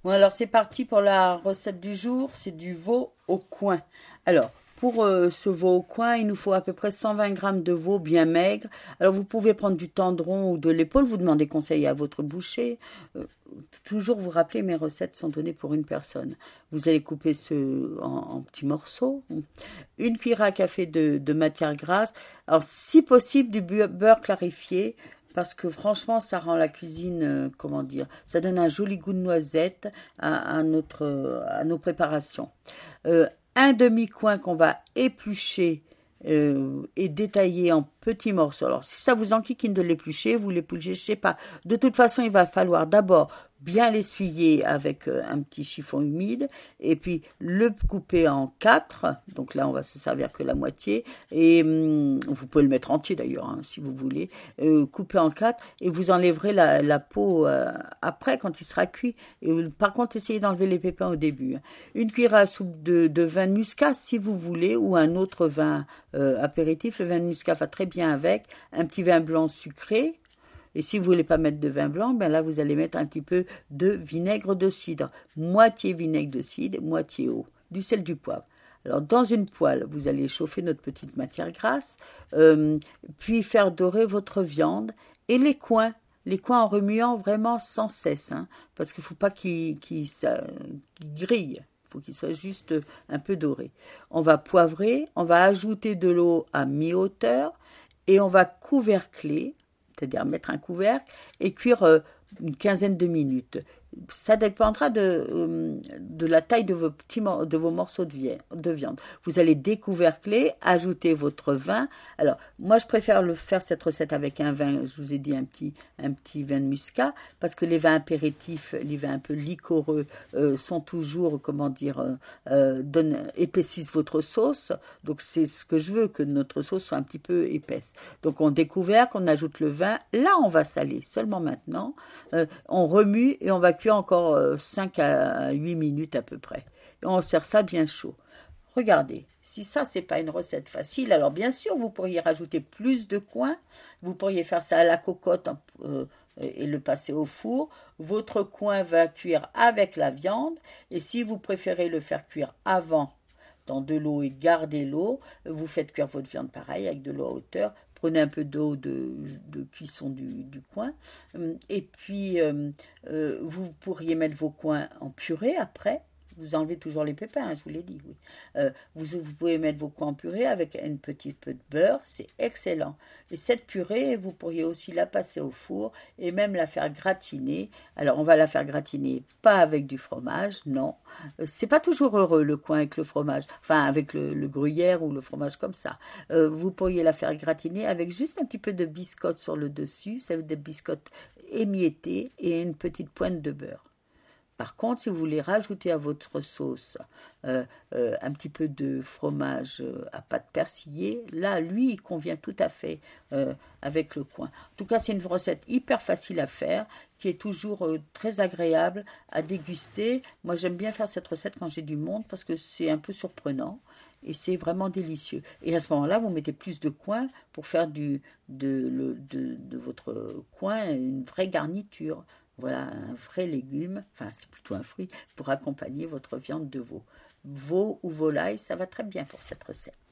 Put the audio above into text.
Bon, alors c'est parti pour la recette du jour, c'est du veau au coin. Alors, pour ce veau au coin, il nous faut à peu près 120 grammes de veau bien maigre. Alors, vous pouvez prendre du tendron ou de l'épaule, vous demandez conseil à votre boucher. Euh, Toujours vous rappeler, mes recettes sont données pour une personne. Vous allez couper en petits morceaux. Une cuillère à café de matière grasse. Alors, si possible, du beurre clarifié parce que franchement, ça rend la cuisine, comment dire, ça donne un joli goût de noisette à nos préparations. Euh, un demi-coin qu'on va éplucher et détailler en petits morceaux. Alors, si ça vous enquiquine de l'éplucher, vous l'épluchez, je sais pas. De toute façon, il va falloir d'abord bien l'essuyer avec un petit chiffon humide et puis le couper en quatre. Donc là, on va se servir que la moitié et vous pouvez le mettre entier d'ailleurs, hein, si vous voulez. Couper en quatre et vous enlèverez la peau après quand il sera cuit. Et, par contre, essayez d'enlever les pépins au début. Une cuillère à soupe de vin de muscat si vous voulez ou un autre vin apéritif. Le vin de muscat va très bien avec. Un petit vin blanc sucré. Et si vous voulez pas mettre de vin blanc, ben là vous allez mettre un petit peu de vinaigre de cidre, moitié vinaigre de cidre, moitié eau, du sel, du poivre. Alors dans une poêle, vous allez chauffer notre petite matière grasse, puis faire dorer votre viande et les coins en remuant vraiment sans cesse, hein, parce qu'il ne faut pas qu'ils grillent. Il faut qu'ils soient juste un peu dorés. On va poivrer, on va ajouter de l'eau à mi-hauteur et on va couvercler, c'est-à-dire mettre un couvercle et cuire une quinzaine de minutes. Ça dépendra de la taille de vos morceaux de viande. Vous allez découvercler, ajouter votre vin. Alors, moi, je préfère faire cette recette avec un vin, je vous ai dit un petit vin de muscat, parce que les vins apéritifs, les vins un peu liquoreux, sont toujours, comment dire, épaississent votre sauce. Donc, c'est ce que je veux, que notre sauce soit un petit peu épaisse. Donc, on découvercle, on ajoute le vin. Là, on va saler, seulement maintenant. On remue et on va cuire encore 5 à 8 minutes à peu près. Et on sert ça bien chaud. Regardez, si ça, c'est pas une recette facile, alors bien sûr, vous pourriez rajouter plus de coins. Vous pourriez faire ça à la cocotte et le passer au four. Votre coin va cuire avec la viande. Et si vous préférez le faire cuire avant dans de l'eau et garder l'eau, vous faites cuire votre viande pareil avec de l'eau à hauteur. Prenez un peu d'eau de cuisson du coin. Et puis, vous pourriez mettre vos coins en purée après. Vous enlevez toujours les pépins, hein, je vous l'ai dit. Oui. Vous pouvez mettre vos coins en purée avec une petite peu de beurre. C'est excellent. Et cette purée, vous pourriez aussi la passer au four et même la faire gratiner. Alors, on va la faire gratiner pas avec du fromage, non. C'est pas toujours heureux le coin avec le fromage. Enfin, avec le gruyère ou le fromage comme ça. Vous pourriez la faire gratiner avec juste un petit peu de biscotte sur le dessus. Ça veut dire des biscottes émiettées et une petite pointe de beurre. Par contre, si vous voulez rajouter à votre sauce un petit peu de fromage à pâte persillée, là, lui, il convient tout à fait avec le coin. En tout cas, c'est une recette hyper facile à faire, qui est toujours très agréable à déguster. Moi, j'aime bien faire cette recette quand j'ai du monde parce que c'est un peu surprenant et c'est vraiment délicieux. Et à ce moment-là, vous mettez plus de coin pour faire de votre coin une vraie garniture. Voilà un vrai légume, enfin c'est plutôt un fruit, pour accompagner votre viande de veau. Veau ou volaille, ça va très bien pour cette recette.